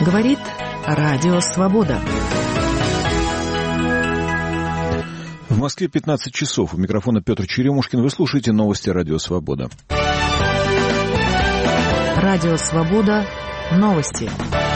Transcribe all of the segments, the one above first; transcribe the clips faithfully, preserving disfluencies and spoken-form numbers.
Говорит Радио Свобода. В Москве пятнадцать часов. У микрофона Петр Черемушкин. Вы слушаете новости Радио Свобода. Радио Свобода. Новости.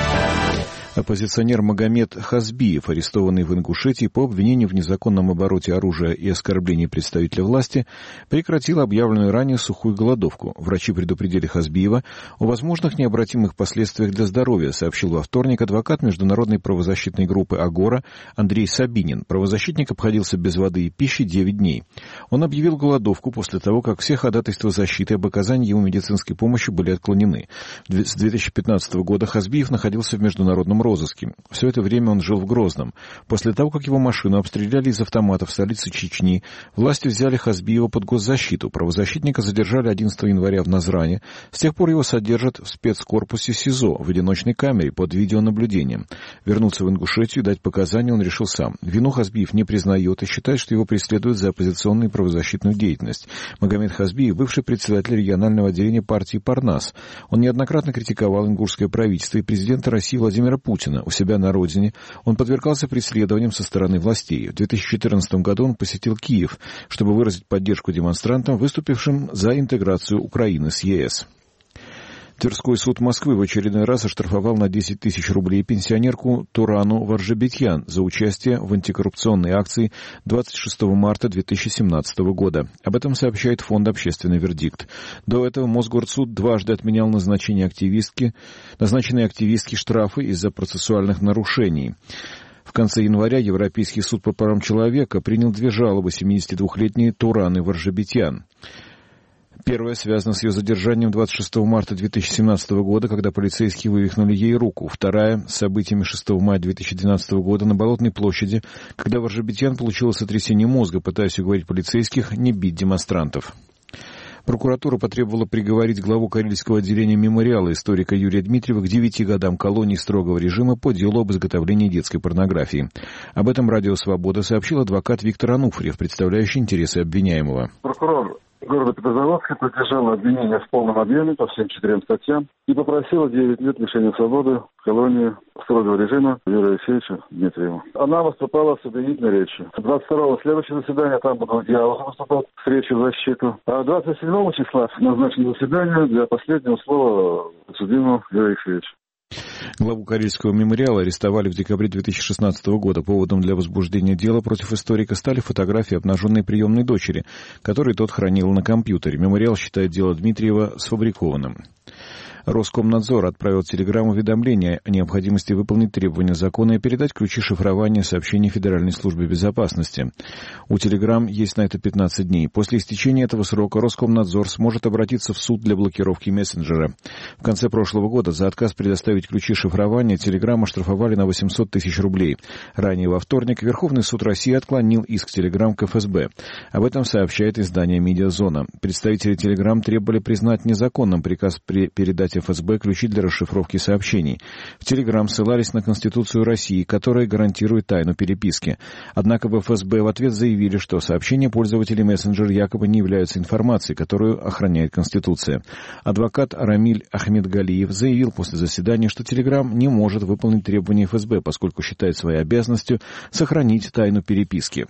Оппозиционер Магомед Хазбиев, арестованный в Ингушетии по обвинению в незаконном обороте оружия и оскорблении представителя власти, прекратил объявленную ранее сухую голодовку. Врачи предупредили Хазбиева о возможных необратимых последствиях для здоровья, сообщил во вторник адвокат международной правозащитной группы «Агора» Андрей Сабинин. Правозащитник обходился без воды и пищи девять дней. Он объявил голодовку после того, как все ходатайства защиты об оказании ему медицинской помощи были отклонены. С две тысячи пятнадцатого года Хазбиев находился в международном розыске. Все это время он жил в Грозном. После того, как его машину обстреляли из автоматов в столице Чечни, власти взяли Хазбиева под госзащиту. Правозащитника задержали одиннадцатого января в Назране. С тех пор его содержат в спецкорпусе СИЗО в одиночной камере под видеонаблюдением. Вернуться в Ингушетию и дать показания он решил сам. Вину Хазбиев не признает и считает, что его преследуют за оппозиционную и правозащитную деятельность. Магомед Хазбиев — бывший председатель регионального отделения партии «Парнас». Он неоднократно критиковал ингушское правительство и президента России Владимира Путина. Путина у себя на родине. Он подвергался преследованиям со стороны властей. В две тысячи четырнадцатом году он посетил Киев, чтобы выразить поддержку демонстрантам, выступившим за интеграцию Украины с ЕС. Тверской суд Москвы в очередной раз оштрафовал на десять тысяч рублей пенсионерку Турану Варжабетьян за участие в антикоррупционной акции двадцать шестого марта две тысячи семнадцатого года. Об этом сообщает фонд «Общественный вердикт». До этого Мосгорсуд дважды отменял назначение активистки, назначенные активистки штрафы из-за процессуальных нарушений. В конце января Европейский суд по правам человека принял две жалобы семидесятидвухлетней Тураны Варжабетьян. Первая связана с ее задержанием двадцать шестого марта две тысячи семнадцатого года, когда полицейские вывихнули ей руку. Вторая — с событиями шестого мая две тысячи двенадцатого года на Болотной площади, когда Варжабетьян получила сотрясение мозга, пытаясь уговорить полицейских не бить демонстрантов. Прокуратура потребовала приговорить главу Карельского отделения мемориала историка Юрия Дмитриева к девяти годам колонии строгого режима по делу об изготовлении детской порнографии. Об этом Радио Свобода сообщил адвокат Виктор Ануфриев, представляющий интересы обвиняемого. Прокурор города Петрозаводска поддержала обвинение в полном объеме по всем четырем статьям и попросила девять лет лишения свободы в колонии строгого режима Юрия Алексеевича Дмитриева. Она выступала с обвинительной речью. двадцать второго следующее заседание, там буду я выступал с речью в защиту. А двадцать седьмого числа назначено заседание для последнего слова подсудимого Юрия Алексеевича. Главу Карельского мемориала арестовали в декабре две тысячи шестнадцатого года. Поводом для возбуждения дела против историка стали фотографии обнаженной приемной дочери, которые тот хранил на компьютере. Мемориал считает дело Дмитриева сфабрикованным. Роскомнадзор отправил телеграмм-уведомление о необходимости выполнить требования закона и передать ключи шифрования сообщений Федеральной службе безопасности. У телеграмм есть на это пятнадцать дней. После истечения этого срока Роскомнадзор сможет обратиться в суд для блокировки мессенджера. В конце прошлого года за отказ предоставить ключи шифрования телеграмм оштрафовали на восемьсот тысяч рублей. Ранее во вторник Верховный суд России отклонил иск телеграмм к эф эс бэ. Об этом сообщает издание «Медиазона». Представители телеграмм требовали признать незаконным приказ передать эф эс бэ ключи для расшифровки сообщений. В Телеграм ссылались на Конституцию России, которая гарантирует тайну переписки. Однако в эф эс бэ в ответ заявили, что сообщения пользователей мессенджера якобы не являются информацией, которую охраняет Конституция. Адвокат Рамиль Ахмедгалиев заявил после заседания, что Телеграм не может выполнить требования эф эс бэ, поскольку считает своей обязанностью сохранить тайну переписки.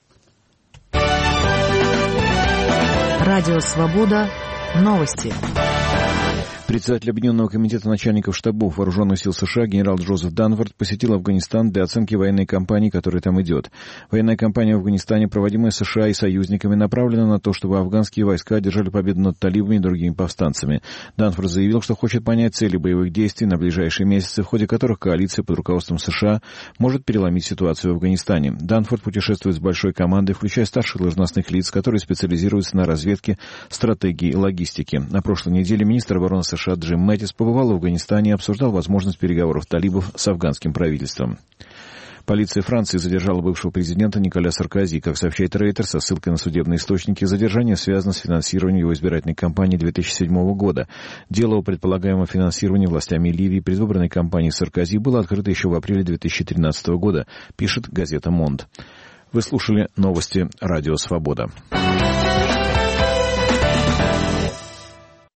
Радио Свобода. Новости. Председатель Объединенного комитета начальников штабов вооруженных сил США генерал Джозеф Данфорд посетил Афганистан для оценки военной кампании, которая там идет. Военная кампания в Афганистане, проводимая США и союзниками, направлена на то, чтобы афганские войска одержали победу над талибами и другими повстанцами. Данфорд заявил, что хочет понять цели боевых действий на ближайшие месяцы, в ходе которых коалиция под руководством США может переломить ситуацию в Афганистане. Данфорд путешествует с большой командой, включая старших должностных лиц, которые специализируются на разведке, стратегии и логистике. На прошлой неделе министр обороны США Джим Мэттис побывал в Афганистане и обсуждал возможность переговоров талибов с афганским правительством. Полиция Франции задержала бывшего президента Николя Саркози. Как сообщает Рейтер, со ссылкой на судебные источники, задержание связано с финансированием его избирательной кампании две тысячи седьмого года. Дело о предполагаемом финансировании властями Ливии предвыборной кампании Саркози было открыто еще в апреле две тысячи тринадцатого года, пишет газета «Монд». Вы слушали новости «Радио Свобода».